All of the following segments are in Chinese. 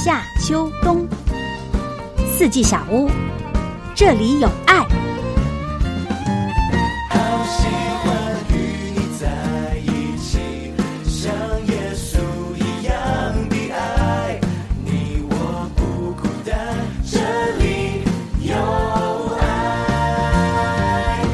夏秋冬，四季小屋，这里有爱。 好喜欢与你在一起，像耶稣一样的爱，你我不孤单，这里有爱。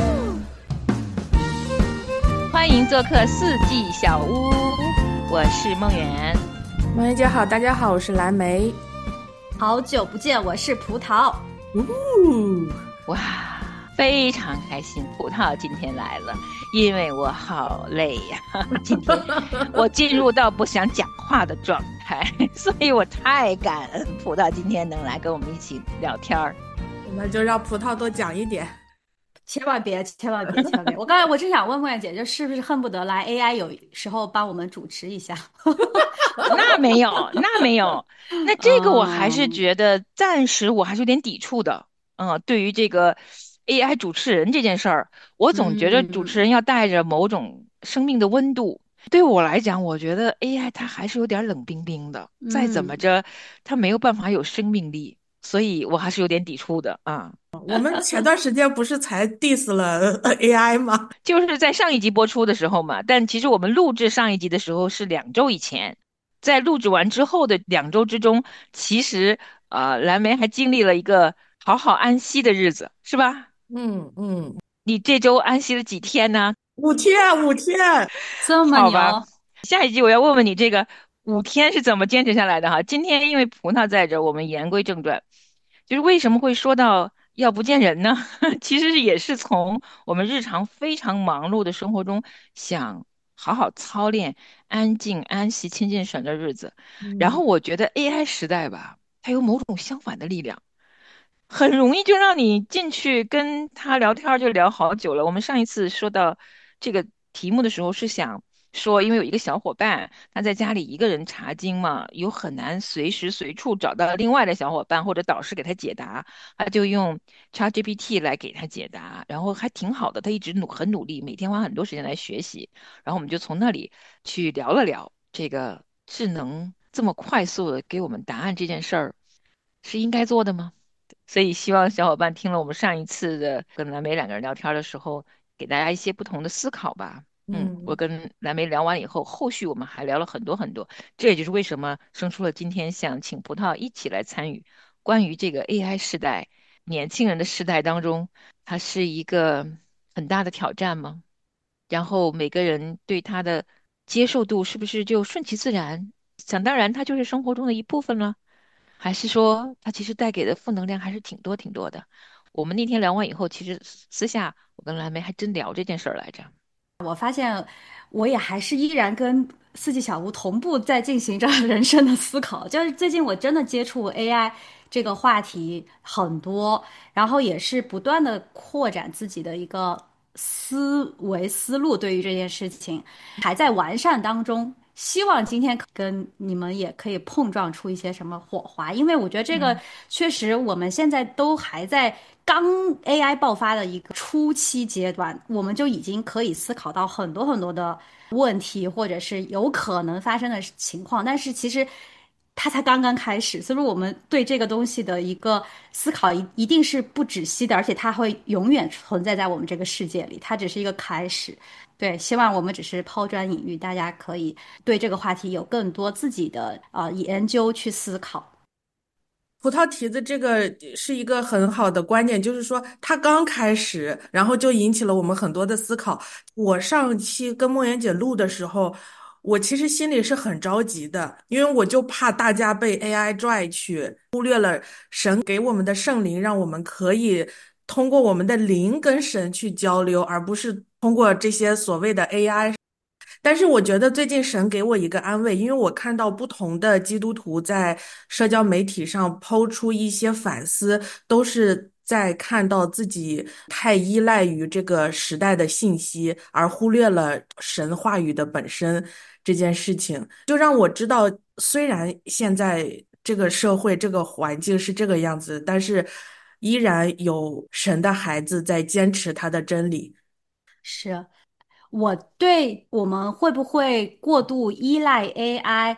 欢迎做客四季小屋，我是梦圆。 梦圆姐好，大家好，我是蓝莓。 好久不见，我是葡萄。 哇，非常开心，葡萄今天来了，因为我好累呀，今天我进入到不想讲话的状态，所以我太感恩葡萄今天能来跟我们一起聊天儿。 那就让葡萄多讲一点。 千万别！我刚才我正想问梦圆姐，就是不是恨不得来 AI 有时候帮我们主持一下？ 那没有，那这个我还是觉得暂时我还是有点抵触的。对于这个 AI 主持人这件事儿，我总觉得主持人要带着某种生命的温度。对我来讲，我觉得 AI 它还是有点冷冰冰的，再怎么着，它没有办法有生命力，所以我还是有点抵触的啊。 我们前段时间不是才 diss 了AI 吗？ 就是在上一集播出的时候嘛，但其实我们录制上一集的时候是2周以前，在录制完之后的2周之中，其实蓝莓还经历了一个好好安息的日子，是吧？ 嗯， 你这周安息了几天呢？ 5天。 这么牛？ 好吧，下一集我要问问你这个5天是怎么坚持下来的哈。今天因为葡萄在这儿，我们言归正传，就是为什么会说到要不见人呢？其实也是从我们日常非常忙碌的生活中，想好好操练安静、安息、亲近神的日子。然后我觉得 AI 时代吧，它有某种相反的力量。很容易就让你进去跟他聊天儿就聊好久了。我们上一次说到这个题目的时候，是想说，因为有一个小伙伴他在家里一个人查经嘛，有很难随时随处找到另外的小伙伴或者导师给他解答，他就用 ChatGPT 来给他解答，然后还挺好的，他一直很努力，每天花很多时间来学习。然后我们就从那里去聊了聊这个智能这么快速的给我们答案这件事儿，是应该做的吗？所以希望小伙伴听了我们上一次的跟蓝莓两个人聊天的时候，给大家一些不同的思考吧。我跟蓝莓聊完以后，后续我们还聊了很多很多，这也就是为什么生出了今天想请葡萄一起来参与关于这个 AI 时代、年轻人的时代当中，它是一个很大的挑战吗？然后每个人对它的接受度是不是就顺其自然？想当然，它就是生活中的一部分了。还是说它其实带给的负能量还是挺多挺多的。我们那天聊完以后，其实私下我跟蓝莓还真聊这件事儿来着。 我发现我也还是依然跟四季小屋同步在进行着人生的思考。就是最近我真的接触 AI 这个话题很多，然后也是不断的扩展自己的一个思维思路，对于这件事情还在完善当中。希望今天跟你们也可以碰撞出一些什么火花，因为我觉得这个确实我们现在都还在刚 AI 爆发的一个初期阶段，我们就已经可以思考到很多很多的问题，或者是有可能发生的情况，但是其实它才刚刚开始，所以说我们对这个东西的一个思考一定是不止息的，而且它会永远存在在我们这个世界里，它只是一个开始。对，希望我们只是抛砖引玉，大家可以对这个话题有更多自己的研究去思考。 葡萄提的这个是一个很好的观点，就是说它刚开始，然后就引起了我们很多的思考。我上期跟莫言姐录的时候，我其实心里是很着急的，因为我就怕大家被 AI 拽去，忽略了神给我们的圣灵，让我们可以通过我们的灵跟神去交流，而不是通过这些所谓的 AI。但是我觉得最近神给我一个安慰，因为我看到不同的基督徒在社交媒体上抛出一些反思，都是在看到自己太依赖于这个时代的信息，而忽略了神话语的本身这件事情，就让我知道，虽然现在这个社会这个环境是这个样子，但是依然有神的孩子在坚持他的真理。 是我对我们会不会过度依赖 AI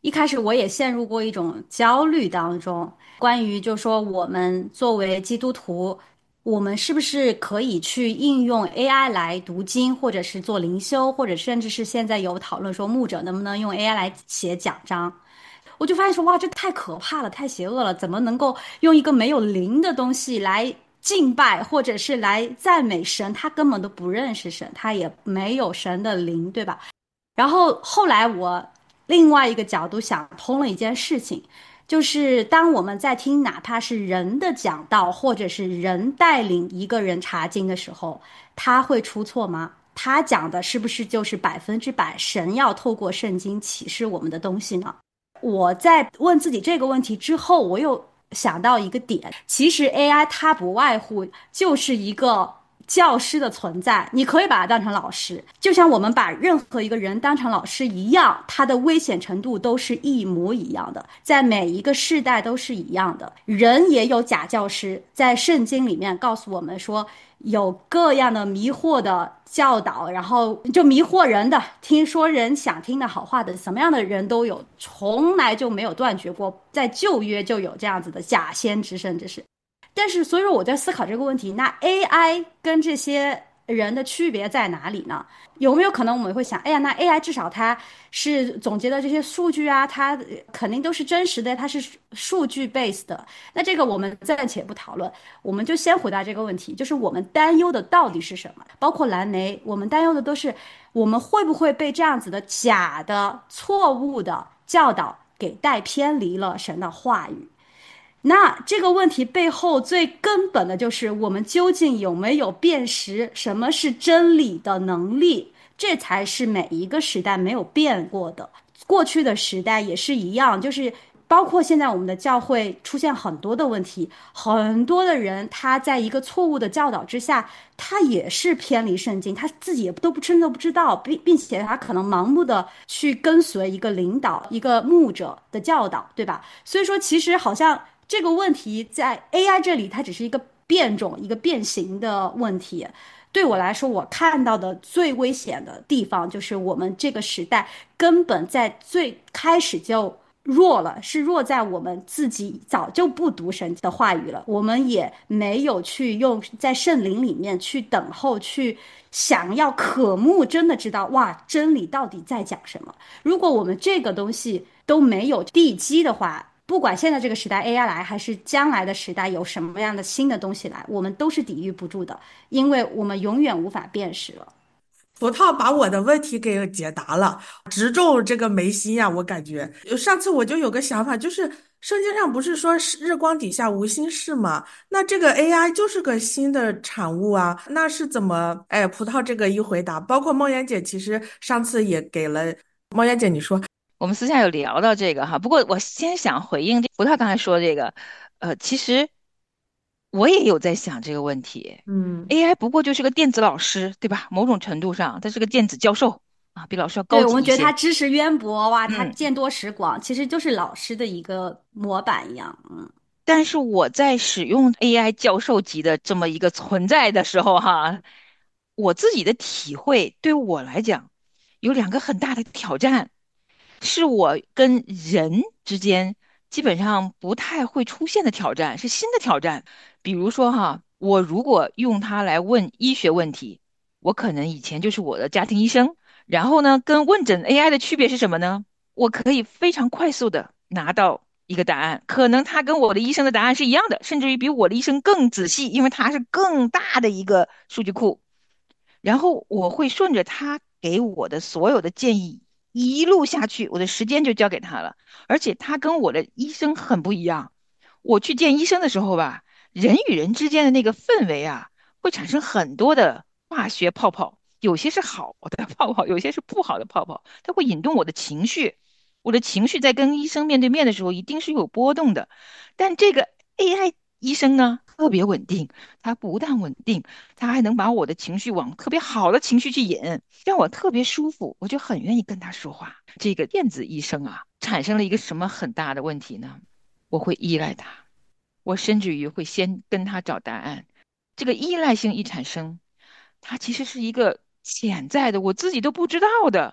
一开始我也陷入过一种焦虑当中，关于就说我们作为基督徒，我们是不是可以去应用 AI 来读经，或者是做灵修，或者甚至是现在有讨论说牧者能不能用 AI 来写讲章。我就发现说，哇，这太可怕了，太邪恶了，怎么能够用一个没有灵的东西来敬拜，或者是来赞美神？他根本都不认识神，他也没有神的灵，对吧？然后后来我另外一个角度想通了一件事情，就是当我们在听哪怕是人的讲道，或者是人带领一个人查经的时候，他会出错吗？他讲的是不是就是100%神要透过圣经启示我们的东西呢？我在问自己这个问题之后，我又想到一个点，其实 AI 它不外乎就是一个教师的存在，你可以把它当成老师，就像我们把任何一个人当成老师一样，它的危险程度都是一模一样的，在每一个世代都是一样的。人也有假教师，在圣经里面告诉我们说，有各样的迷惑的教导，然后就迷惑人的，听说人想听的好话的，什么样的人都有，从来就没有断绝过。在旧约就有这样子的假先知，甚至是。但是，所以说我在思考这个问题，那 AI 跟这些人的区别在哪里呢？有没有可能我们会想，哎呀，那 AI 至少它是总结的这些数据啊，它肯定都是真实的，它是数据 base 的。那这个我们暂且不讨论，我们就先回答这个问题，就是我们担忧的到底是什么？包括蓝莓，我们担忧的都是我们会不会被这样子的假的、错误的教导给带偏离了神的话语。那这个问题背后最根本的就是我们究竟有没有辨识什么是真理的能力，这才是每一个时代没有变过的。过去的时代也是一样，就是包括现在我们的教会出现很多的问题，很多的人他在一个错误的教导之下，他也是偏离圣经，他自己也都不真的不知道，并且他可能盲目的去跟随一个领导、一个牧者的教导，对吧？所以说，其实好像这个问题在 AI 这里，它只是一个变种、一个变形的问题。对我来说，我看到的最危险的地方就是我们这个时代根本在最开始就弱了，是弱在我们自己早就不读神的话语了，我们也没有去用在圣灵里面去等候，去想要渴慕，真的知道哇，真理到底在讲什么。如果我们这个东西都没有地基的话，不管现在这个时代 AI 来，还是将来的时代有什么样的新的东西来，我们都是抵御不住的，因为我们永远无法辨识了。 葡萄把我的问题给解答了，直中这个眉心呀、我感觉上次我就有个想法，就是圣经上不是说是日光底下无新事吗？那这个 AI 就是个新的产物啊，那是怎么？哎，葡萄这个一回答，包括梦妍姐，其实上次也给了梦妍姐，你说， 我们私下有聊到这个哈，不过我先想回应这葡萄刚才说这个，其实我也有在想这个问题嗯。 ，AI 不过就是个电子老师，对吧？某种程度上，它是个电子教授啊，比老师要高对，我们觉得他级一些。 知识渊博，哇，他嗯， 见多识广，其实就是老师的一个模板一样。嗯。 但是我在使用 AI 教授级的这么一个存在的时候，哈，我自己的体会对我来讲有两个很大的挑战，是我跟人之间基本上不太会出现的挑战，是新的挑战。比如说哈，我如果用它来问医学问题，我可能以前就是我的家庭医生，然后呢，跟问诊 AI 的区别是什么呢？我可以非常快速的拿到一个答案，可能他跟我的医生的答案是一样的，甚至于比我的医生更仔细，因为他是更大的一个数据库。然后我会顺着他给我的所有的建议一路下去，我的时间就交给他了。而且他跟我的医生很不一样。我去见医生的时候吧，人与人之间的那个氛围啊，会产生很多的化学泡泡，有些是好的泡泡，有些是不好的泡泡，它会引动我的情绪。我的情绪在跟医生面对面的时候，一定是有波动的。但这个 AI 医生呢，特别稳定，他不但稳定。他还能把我的情绪往特别好的情绪去引，让我特别舒服，我就很愿意跟他说话。这个电子医生啊，产生了一个什么很大的问题呢？我会依赖他，我甚至于会先跟他找答案。这个依赖性一产生，它其实是一个潜在的，我自己都不知道的。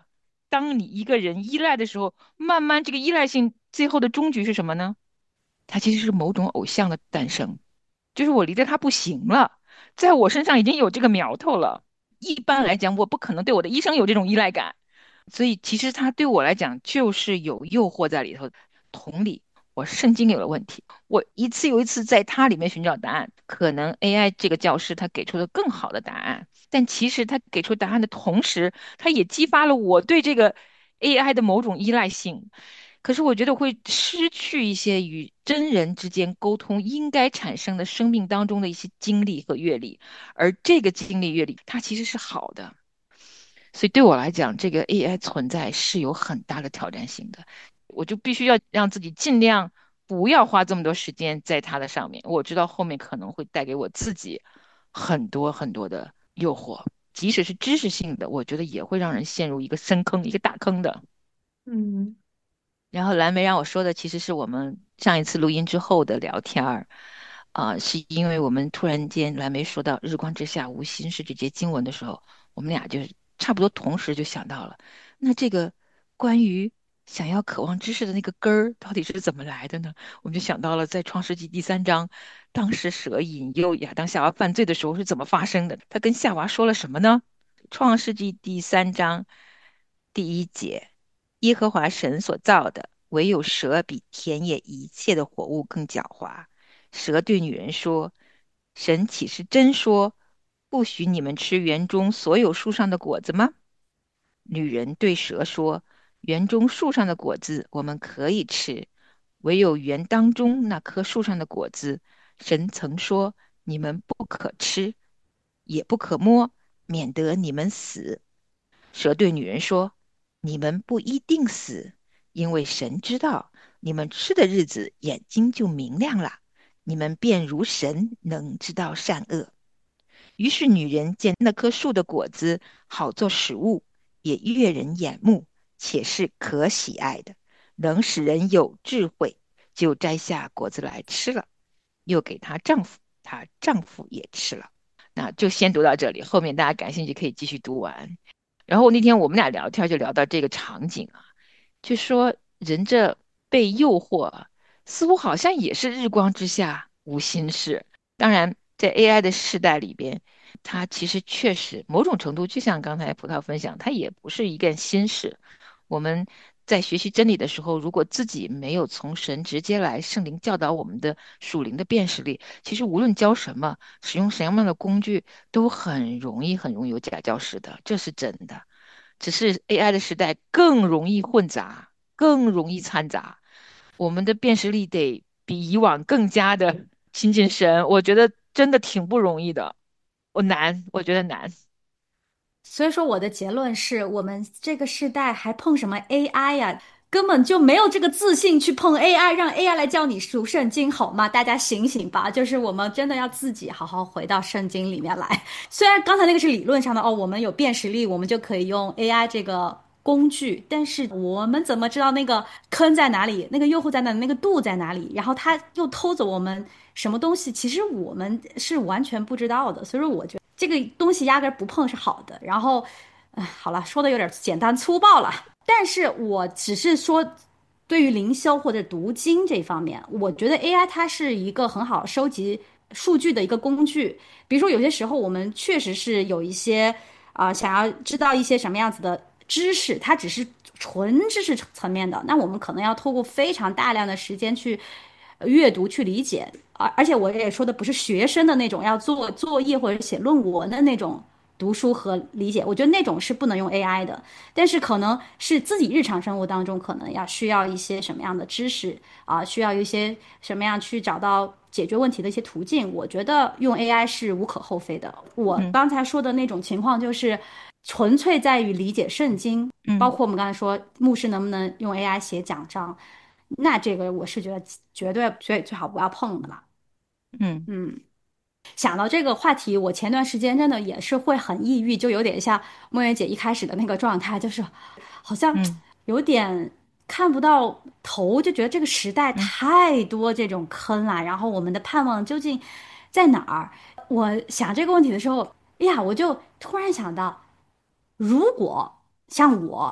当你一个人依赖的时候，慢慢这个依赖性最后的终局是什么呢？它其实是某种偶像的诞生，就是我离着他不行了，在我身上已经有这个苗头了。一般来讲，我不可能对我的医生有这种依赖感，所以其实他对我来讲就是有诱惑在里头。同理，我圣经有了问题，我一次又一次在它里面寻找答案。可能 AI 这个教师他给出了更好的答案，但其实他给出答案的同时，他也激发了我对这个 AI 的某种依赖性。可是我觉得会失去一些与真人之间沟通应该产生的生命当中的一些经历和阅历，而这个经历阅历它其实是好的。所以对我来讲，这个 AI 存在是有很大的挑战性的，我就必须要让自己尽量不要花这么多时间在它的上面。我知道后面可能会带给我自己很多很多的诱惑，即使是知识性的，我觉得也会让人陷入一个深坑、一个大坑的。 嗯然后蓝莓让我说的其实是我们上一次录音之后的聊天儿，是因为我们突然间蓝莓说到"日光之下无心事"这节经文的时候，我们俩就是差不多同时就想到了，那这个关于想要渴望知识的那个根儿到底是怎么来的呢？我们就想到了在创世纪第3章，当时蛇引诱亚当夏娃犯罪的时候是怎么发生的？他跟夏娃说了什么呢？创世纪第3章第1节。耶和华神所造的，唯有蛇比田野一切的活物更狡猾。蛇对女人说：神岂是真说，不许你们吃园中所有树上的果子吗？女人对蛇说：园中树上的果子我们可以吃，唯有园当中那棵树上的果子，神曾说你们不可吃，也不可摸，免得你们死。蛇对女人说：你们不一定死，因为神知道你们吃的日子眼睛就明亮了，你们便如神能知道善恶。于是女人见那棵树的果子好做食物，也悦人眼目，且是可喜爱的，能使人有智慧，就摘下果子来吃了，又给她丈夫，她丈夫也吃了。那就先读到这里，后面大家感兴趣可以继续读完。然后那天我们俩聊天就聊到这个场景啊，就说人这被诱惑啊，似乎好像也是日光之下无心事。当然，在 AI 的时代里边，它其实确实某种程度，就像刚才葡萄分享，它也不是一件新事。我们在学习真理的时候，如果自己没有从神直接来圣灵教导我们的属灵的辨识力，其实无论教什么，使用什么样的工具，都很容易有假教师的，这是真的。只是 AI 的时代更容易混杂，更容易掺杂，我们的辨识力得比以往更加的亲近神，我觉得真的挺不容易的。我觉得难。 所以说，我的结论是我们这个时代还碰什么 AI 呀？根本就没有这个自信去碰 AI，让 AI 来教你读圣经，好吗？大家醒醒吧！就是我们真的要自己好好回到圣经里面来。虽然刚才那个是理论上的哦，我们有辨识力，我们就可以用 AI 这个工具，但是我们怎么知道那个坑在哪里，那个诱惑在哪里，那个度在哪里？然后他又偷走我们什么东西？其实我们是完全不知道的。所以说，我觉得。这个东西压根儿不碰是好的。然后，好了，说的有点简单粗暴了，但是我只是说，对于灵修或者读经这方面，我觉得 AI 它是一个很好收集数据的一个工具。比如说，有些时候我们确实是有一些想要知道一些什么样子的知识，它只是纯知识层面的，那我们可能要透过非常大量的时间去阅读去理解。而且我也说的不是学生的那种要做作业或者写论文的那种读书和理解，我觉得那种是不能用 AI 的。但是可能是自己日常生活当中可能需要一些什么样的知识需要一些什么样去找到解决问题的一些途径，我觉得用 AI 是无可厚非的。我嗯刚才说的那种情况就是纯粹在于理解圣经，包嗯括我们刚才说牧师能不能用 AI 写讲章，那这个我是觉得绝对最好不要碰的了。 嗯嗯，想到这个话题，我前段时间真的也是会很抑郁，就有点像梦圆姐一开始的那个状态，就是好像嗯有点看不到头，就觉得这个时代嗯太多这种坑了，然后我们的盼望究竟在哪儿？我想这个问题的时候，哎呀，我就突然想到，如果像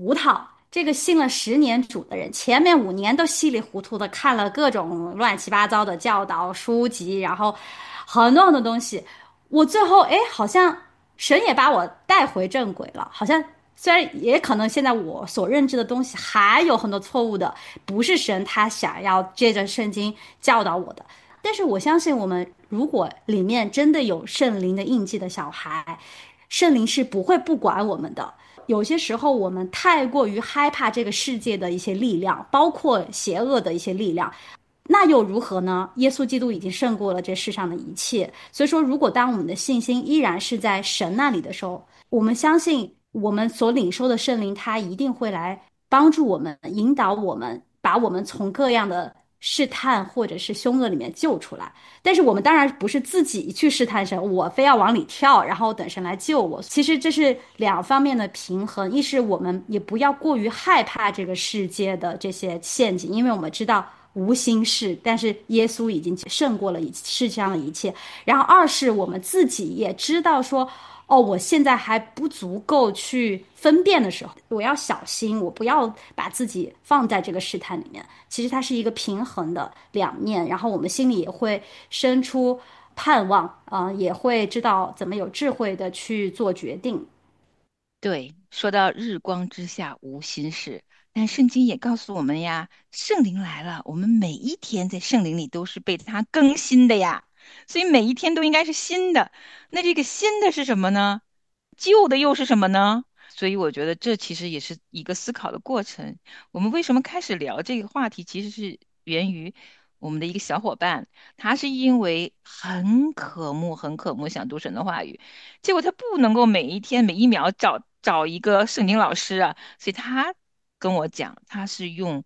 葡萄，这个信了10年主的人，前面5年都稀里糊涂的看了各种乱七八糟的教导书籍，然后很多很多东西。我最后哎，好像神也把我带回正轨了，好像。虽然也可能现在我所认知的东西还有很多错误的，不是神他想要借着圣经教导我的，但是我相信我们如果里面真的有圣灵的印记的小孩，圣灵是不会不管我们的。有些时候我们太过于害怕这个世界的一些力量，包括邪恶的一些力量，那又如何呢？耶稣基督已经胜过了这世上的一切。所以说，如果当我们的信心依然是在神那里的时候，我们相信我们所领受的圣灵，他一定会来帮助我们，引导我们，把我们从各样的试探或者是凶恶里面救出来。但是我们当然不是自己去试探神，我非要往里跳，然后等神来救我。其实这是两方面的平衡，一是我们也不要过于害怕这个世界的这些陷阱，因为我们知道无心事，但是耶稣已经胜过了世上的一切。然后二是我们自己也知道说，哦，我现在还不足够去分辨的时候，我要小心，我不要把自己放在这个试探里面。其实它是一个平衡的两面，然后我们心里也会生出盼望也会知道怎么有智慧的去做决定。 对，说到日光之下无心事，但圣经也告诉我们呀，圣灵来了，我们每一天在圣灵里都是被他更新的呀，所以每一天都应该是新的。那这个新的是什么呢？旧的又是什么呢？所以我觉得这其实也是一个思考的过程。我们为什么开始聊这个话题，其实是源于我们的一个小伙伴，他是因为很渴慕、很渴慕想读神的话语。结果他不能够每一天每一秒找一个圣经老师啊，所以他跟我讲，他是用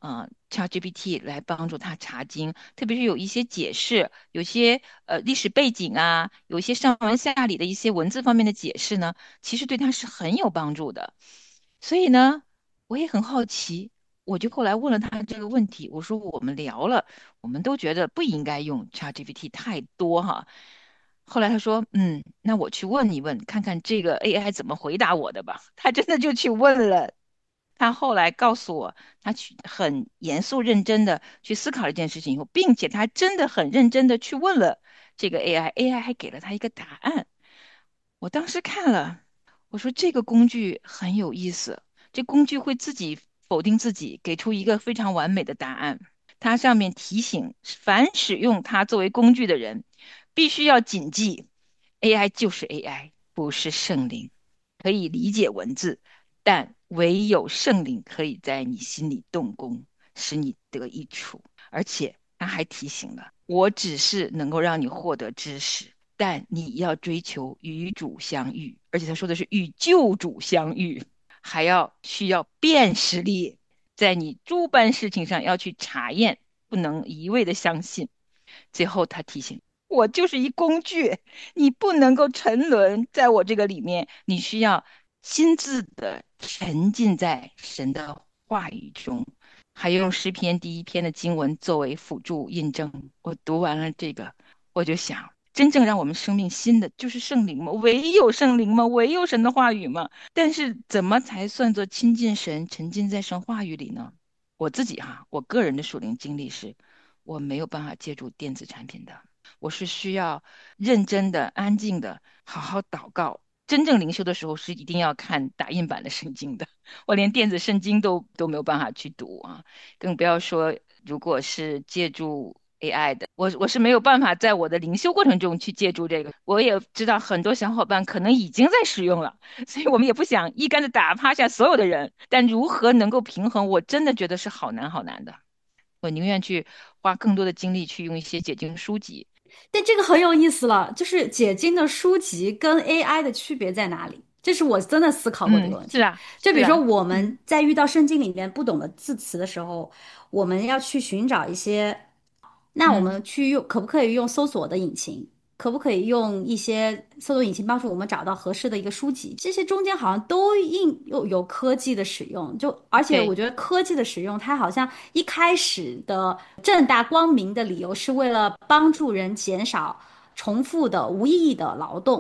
ChatGPT 来帮助他查经，特别是有一些解释，有些历史背景啊，有一些上文下理的一些文字方面的解释呢，其实对他是很有帮助的。所以呢，我也很好奇。我就后来问了他这个问题，我说我们聊了，我们都觉得不应该用 ChatGPT 太多哈，后来他说，那我去问一问，看看这个 AI 怎么回答我的吧。他真的就去问了。他后来告诉我，他去很严肃认真的去思考了这件事情以后，并且他真的很认真的去问了这个 AI，AI 还给了他一个答案。我当时看了，我说这个工具很有意思，这工具会自己否定自己，给出一个非常完美的答案。它上面提醒，凡使用它作为工具的人，必须要谨记，AI 就是 AI，不是圣灵。可以理解文字，但唯有圣灵可以在你心里动工，使你得益处。而且他还提醒了，我只是能够让你获得知识，但你要追求与主相遇，而且他说的是与救主相遇，还需要辨识力，在你诸般事情上要去查验，不能一味的相信。最后他提醒我就是一工具，你不能够沉沦在我这个里面，你需要亲自的沉浸在神的话语中，还用诗篇第1篇的经文作为辅助印证。我读完了这个，我就想，真正让我们生命新的就是圣灵吗？唯有圣灵吗？唯有神的话语吗？但是怎么才算作亲近神、沉浸在神话语里呢？我自己哈，我个人的属灵经历是，我没有办法借助电子产品的。我是需要认真的、安静的、好好祷告。真正灵修的时候是一定要看打印版的圣经的，我连电子圣经都没有办法去读啊，更不要说如果是借助 AI 的，我是没有办法在我的灵修过程中去借助这个。我也知道很多小伙伴可能已经在使用了，所以我们也不想一竿子打趴下所有的人，但如何能够平衡，我真的觉得是好难好难的。我宁愿去花更多的精力去用一些解经书籍。 但这个很有意思了，就是解经的书籍跟 AI 的区别在哪里？这是我真的思考过这个嗯， 问题。 是啊， 就比如说是啊， 我们在遇到圣经里面不懂的字词的时候，我们要去寻找一些，那我嗯， 们去用，可不可以用搜索的引擎？可不可以用一些搜索引擎帮助我们找到合适的一个书籍？这些中间好像都有科技的使用，而且我对， 觉得科技的使用，它好像一开始的正大光明的理由是为了帮助人减少重复的无意义的劳动。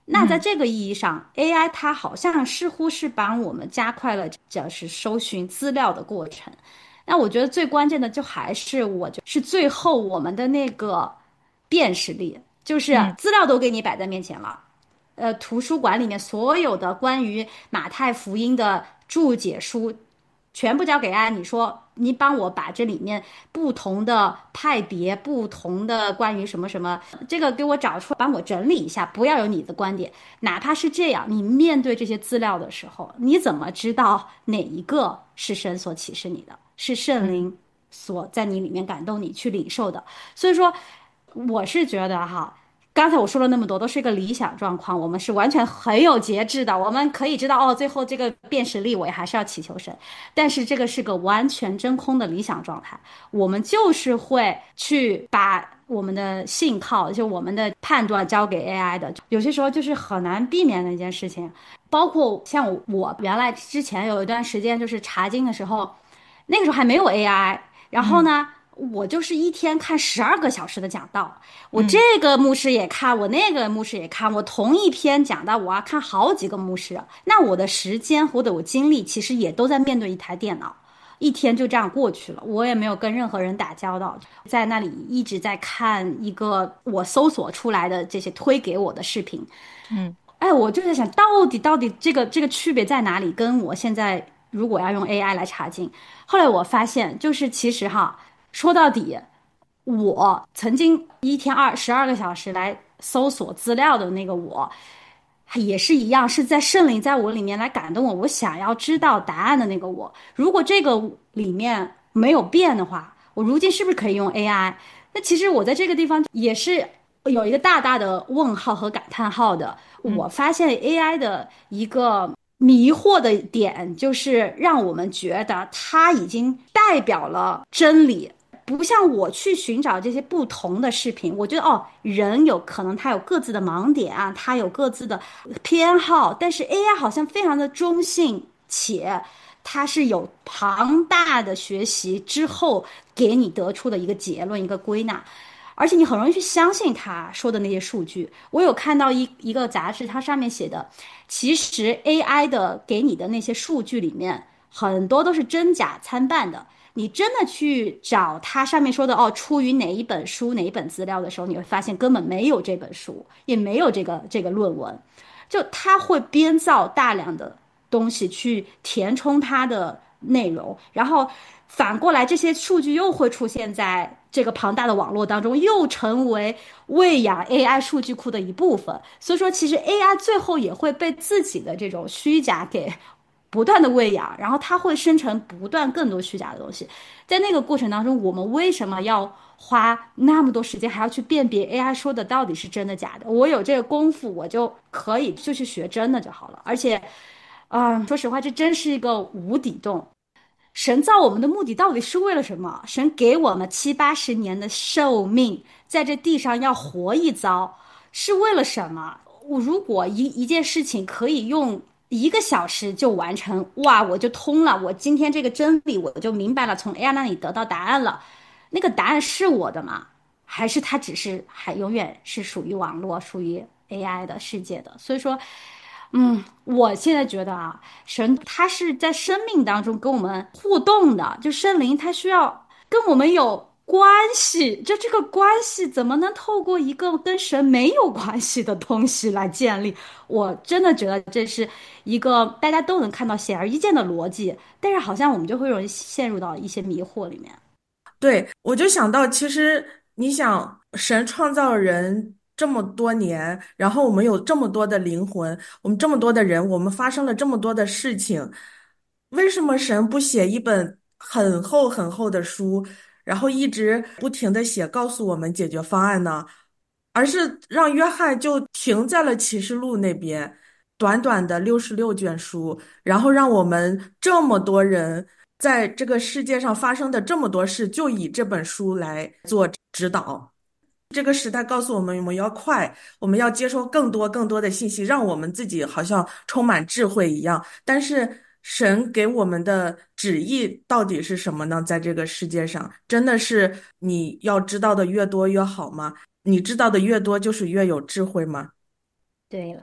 那在这个意义上，AI 它好像似乎是帮我们加快了就是搜寻资料的过程。那我觉得最关键的就还是是最后我们的那个辨识力，就是嗯资料都给你摆在面前了。图书馆里面所有的关于马太福音的注解书，全部交给安，你说你帮我把这里面不同的派别、不同的关于什么什么，这个给我找出来，帮我整理一下，不要有你的观点。哪怕是这样，你面对这些资料的时候，你怎么知道哪一个是神所启示你的，是圣嗯灵所在你里面感动你去领受的？所以说，我是觉得哈。刚才我说了那么多，都是一个理想状况，我们是完全很有节制的，我们可以知道哦，最后这个辨识力我也还是要祈求神，但是这个是个完全真空的理想状态，我们就是会去把我们的信靠，就我们的判断交给 AI 的，有些时候就是很难避免的一件事情。包括像我原来之前有一段时间就是查经的时候，那个时候还没有 AI，然后嗯呢，我就是一天看12个小时的讲道，我这嗯个牧师也看，我那个牧师也看，我同一篇讲道我要看好几个牧师，那我的时间或者我精力其实也都在面对一台电脑。一天就这样过去了，我也没有跟任何人打交道，在那里一直在看一个我搜索出来的这些推给我的视频。 嗯哎，我就在想，到底这个区别在哪里？跟我现在如果要用 AI 来查经，后来我发现，就是其实哈，说到底，我曾经一天12个小时来搜索资料的那个我，也是一样，是在圣灵在我里面来感动我，我想要知道答案的那个我。如果这个里面没有变的话，我如今是不是可以用 AI？那其实我在这个地方也是有一个大大的问号和感叹号的。 嗯我发现 AI 的一个迷惑的点，就是让我们觉得它已经代表了真理，不像我去寻找这些不同的视频，我觉得哦，人有可能他有各自的盲点啊，他有各自的偏好，但是 AI 好像非常的中性，且它是有庞大的学习之后给你得出的一个结论，一个归纳。而且你很容易去相信他说的那些数据。我有看到一个杂志，它上面写的，其实 AI 的给你的那些数据里面，很多都是真假参半的。你真的去找它上面说的哦，出于哪一本书、哪一本资料的时候，你会发现根本没有这本书，也没有这个论文，就它会编造大量的东西去填充它的内容，然后反过来这些数据又会出现在这个庞大的网络当中，又成为喂养 AI 数据库的一部分。所以说，其实 AI 最后也会被自己的这种虚假给不断的喂养，然后它会生成不断更多虚假的东西。在那个过程当中，我们为什么要花那么多时间，还要去辨别 AI 说的到底是真的假的？我有这个功夫，我就可以就去学真的就好了。而且，说实话，这真是一个无底洞。神造我们的目的到底是为了什么？神给我们70-80年的寿命，在这地上要活一遭，是为了什么？我如果一件事情可以用1个小时就完成，哇，我就通了。我今天这个真理我就明白了，从 AI 那里得到答案了。那个答案是我的吗？还是它只是还永远是属于网络、属于 AI 的世界的？所以说，我现在觉得啊，神他是在生命当中跟我们互动的，就圣灵他需要跟我们有关系，就这个关系怎么能透过一个跟神没有关系的东西来建立？我真的觉得这是一个大家都能看到显而易见的逻辑，但是好像我们就会容易陷入到一些迷惑里面。 对，我就想到，其实你想，神创造人这么多年，然后我们有这么多的灵魂，我们这么多的人，我们发生了这么多的事情，为什么神不写一本很厚很厚的书，然后一直不停的写，告诉我们解决方案呢？而是让约翰就停在了启示录那边，短短的66卷书，然后让我们这么多人在这个世界上发生的这么多事，就以这本书来做指导。这个时代告诉我们，我们要快，我们要接收更多更多的信息，让我们自己好像充满智慧一样。但是神给我们的旨意到底是什么呢？在这个世界上，真的是你要知道的越多越好吗？你知道的越多，就是越有智慧吗？ 对了。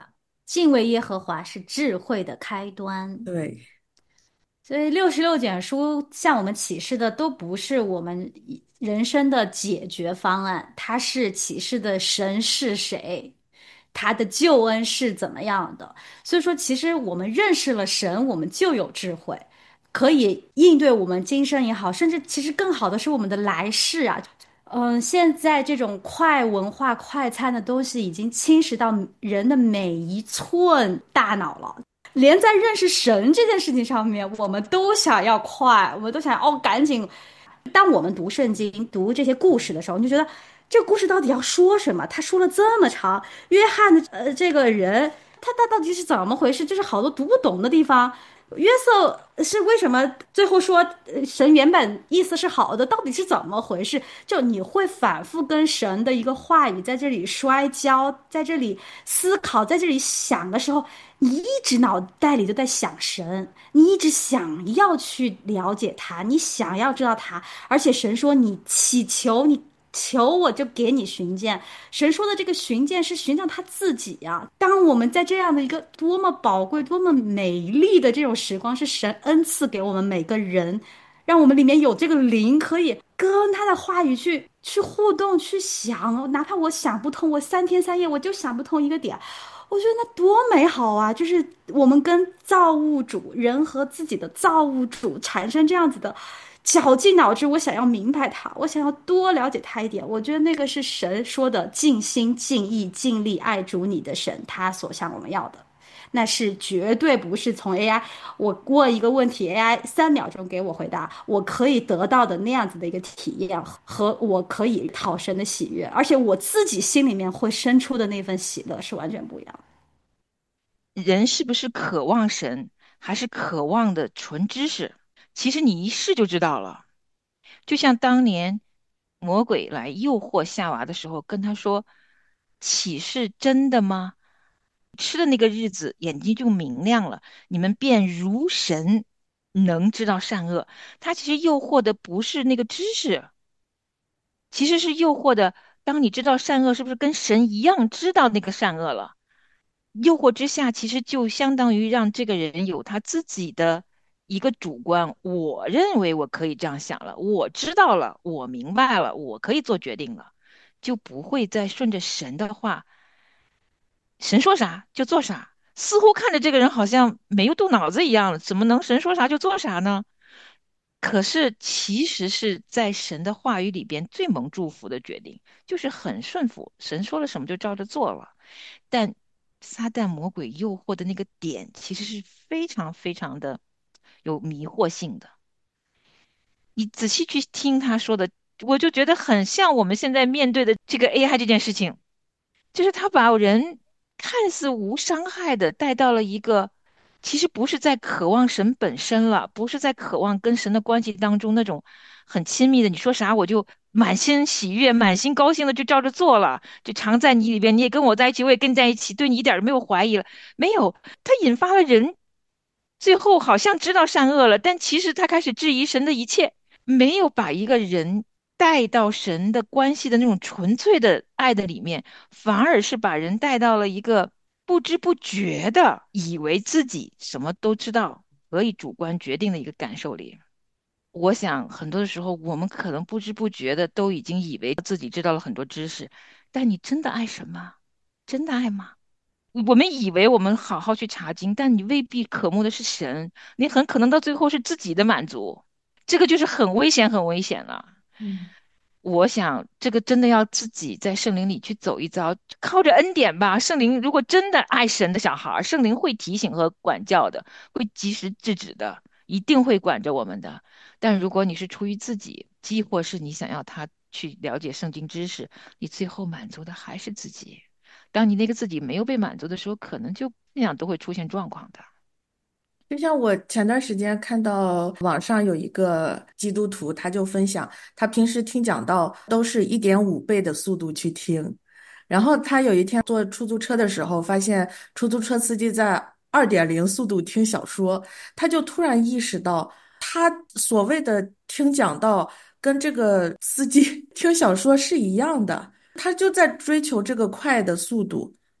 敬畏耶和华是智慧的开端。 对， 所以66卷书向我们启示的都不是我们人生的解决方案，它是启示的神是谁，他的救恩是怎么样的。所以说，其实我们认识了神，我们就有智慧，可以应对我们今生也好，甚至其实更好的是我们的来世啊。现在这种快文化、快餐的东西已经侵蚀到人的每一寸大脑了。连在认识神这件事情上面，我们都想要快，我们都想要赶紧。当我们读圣经、读这些故事的时候，你就觉得这个故事到底要说什么？他说了这么长，约翰的这个人，他到底是怎么回事？就是好多读不懂的地方。约瑟是为什么最后说神原本意思是好的，到底是怎么回事？就你会反复跟神的一个话语在这里摔跤，在这里思考，在这里想的时候，你一直脑袋里都在想神，你一直想要去了解他，你想要知道他，而且神说你祈求你。求我就给你寻见，神说的这个寻见是寻找他自己呀、当我们在这样的一个多么宝贵、多么美丽的这种时光，是神恩赐给我们每个人，让我们里面有这个灵，可以跟他的话语去互动、去想，哪怕我想不通，我3天3夜我就想不通一个点，我觉得那多美好啊！就是我们跟造物主，人和自己的造物主产生这样子的绞尽脑汁，我想要明白他，我想要多了解他一点。我觉得那个是神说的尽心、尽意、尽力爱主你的神，他所向我们要的。那是绝对不是从 AI，我问一个问题，AI 3秒钟给我回答，我可以得到的那样子的一个体验，和我可以讨神的喜悦，而且我自己心里面会生出的那份喜乐是完全不一样的。 人是不是渴望神，还是渴望的纯知识？其实你一试就知道了。就像当年魔鬼来诱惑夏娃的时候，跟他说：“岂是真的吗？吃的那个日子，眼睛就明亮了，你们便如神，能知道善恶。”他其实诱惑的不是那个知识，其实是诱惑的。当你知道善恶，是不是跟神一样知道那个善恶了？诱惑之下，其实就相当于让这个人有他自己的一个主观。我认为我可以这样想了，我知道了，我明白了，我可以做决定了，就不会再顺着神的话，神说啥就做啥。似乎看着这个人好像没有动脑子一样，怎么能神说啥就做啥呢？可是其实是在神的话语里边最蒙祝福的决定，就是很顺服，神说了什么就照着做了。但撒旦魔鬼诱惑的那个点，其实是非常非常的有迷惑性的。你仔细去听他说的，我就觉得很像我们现在面对的这个 AI 这件事情。就是他把人看似无伤害的带到了一个，其实不是在渴望神本身了，不是在渴望跟神的关系当中那种很亲密的，你说啥我就满心喜悦、满心高兴的就照着做了，就常在你里边，你也跟我在一起，我也跟你在一起，对你一点儿都没有怀疑了，没有，他引发了人最后好像知道善恶了，但其实他开始质疑神的一切。没有把一个人带到神的关系的那种纯粹的爱的里面，反而是把人带到了一个不知不觉的以为自己什么都知道，可以主观决定的一个感受里。我想很多的时候，我们可能不知不觉的都已经以为自己知道了很多知识，但你真的爱神吗？真的爱吗？我们以为我们好好去查经，但你未必渴慕的是神，你很可能到最后是自己的满足，这个就是很危险，很危险了。 嗯。 我想这个真的要自己在圣灵里去走一遭，靠着恩典吧。圣灵如果真的爱神的小孩儿，圣灵会提醒和管教的，会及时制止的，一定会管着我们的。但如果你是出于自己，亦或是你想要他去了解圣经知识，你最后满足的还是自己。当你那个自己没有被满足的时候，可能就那样都会出现状况的。 就像我前段时间看到网上有一个基督徒，他就分享，他平时听讲道都是1.5倍的速度去听，然后他有一天坐出租车的时候，发现出租车司机在2.0速度听小说，他就突然意识到，他所谓的听讲道跟这个司机听小说是一样的，他就在追求这个快的速度。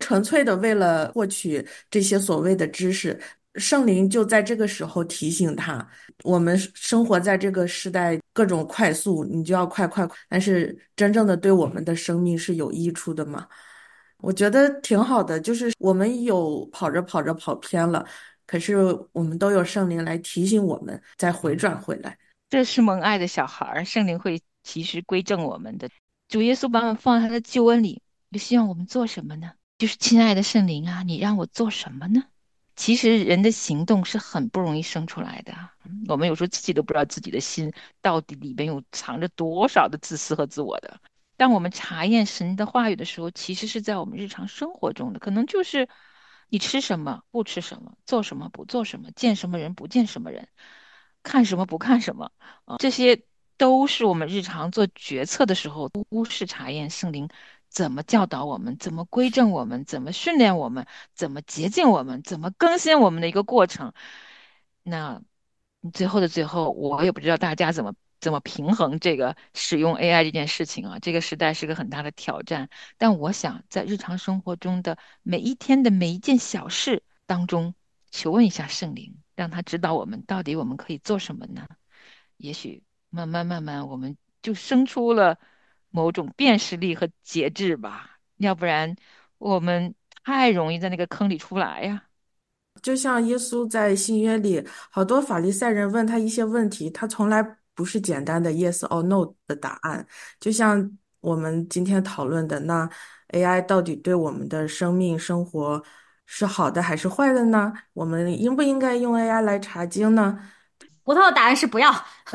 纯粹的为了获取这些所谓的知识，圣灵就在这个时候提醒他，我们生活在这个时代，各种快速，你就要快快快，但是真正的对我们的生命是有益处的吗？我觉得挺好的，就是我们有跑着跑着跑偏了，可是我们都有圣灵来提醒我们，再回转回来。 这是蒙爱的小孩儿，圣灵会及时归正我们的。主耶稣把我们放在他的救恩里，就希望我们做什么呢？就是亲爱的圣灵啊，你让我做什么呢？其实人的行动是很不容易生出来的。我们有时候自己都不知道自己的心到底里边有藏着多少的自私和自我的。当我们查验神的话语的时候，其实是在我们日常生活中的，可能就是你吃什么，不吃什么，做什么，不做什么，见什么人，不见什么人，看什么，不看什么，这些都是我们日常做决策的时候，都是查验圣灵怎么教导我们，怎么规正我们，怎么训练我们，怎么洁净我们，怎么更新我们的一个过程。那最后的最后，我也不知道大家怎么平衡这个使用 AI 这件事情啊。这个时代是个很大的挑战，但我想在日常生活中的每一天的每一件小事当中，求问一下圣灵，让他指导我们到底我们可以做什么呢？也许慢慢慢慢，我们就生出了某种辨识力和节制吧，要不然我们太容易在那个坑里出不来呀。 就像耶稣在新约里，好多法利赛人问他一些问题，他从来不是简单的 yes or no 的答案。就像我们今天讨论的，那 AI 到底对我们的生命生活是好的还是坏的呢？我们应不应该用 AI 来查经呢？ 葡萄的答案是不要。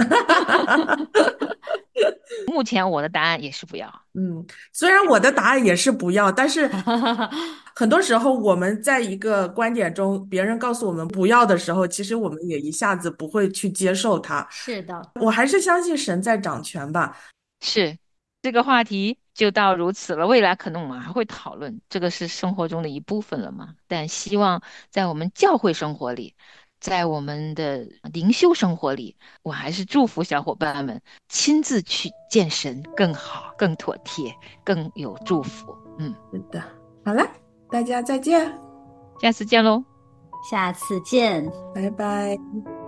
目前我的答案也是不要。 嗯，虽然我的答案也是不要，但是很多时候我们在一个观点中，别人告诉我们不要的时候，其实我们也一下子不会去接受它。 是的。 我还是相信神在掌权吧。 是，这个话题就到如此了。未来可能我们还会讨论，这个是生活中的一部分了嘛？但希望在我们教会生活里，在我们的灵修生活里，我还是祝福小伙伴们亲自去见神更好、更妥帖、更有祝福。 是的，好了，大家再见， 下次见喽。 下次见。 拜拜。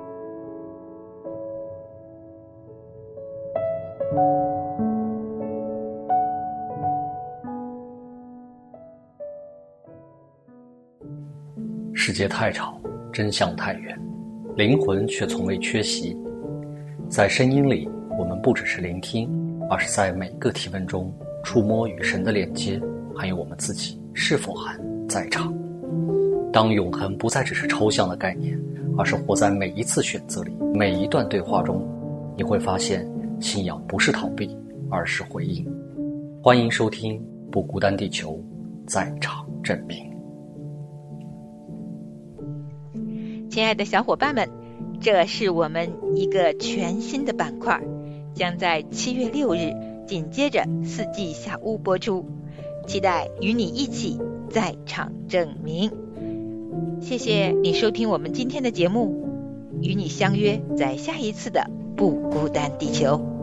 世界太吵，真相太远，灵魂却从未缺席。在声音里，我们不只是聆听，而是在每个提问中触摸与神的链接，还有我们自己是否还在场。当永恒不再只是抽象的概念，而是活在每一次选择里，每一段对话中，你会发现信仰不是逃避，而是回应。欢迎收听不孤单地球，在场证明。 亲爱的小伙伴们，这是我们一个全新的板块，将在7月6日紧接着4季小屋播出，期待与你一起在场证明。谢谢你收听我们今天的节目，与你相约在下一次的不孤单地球。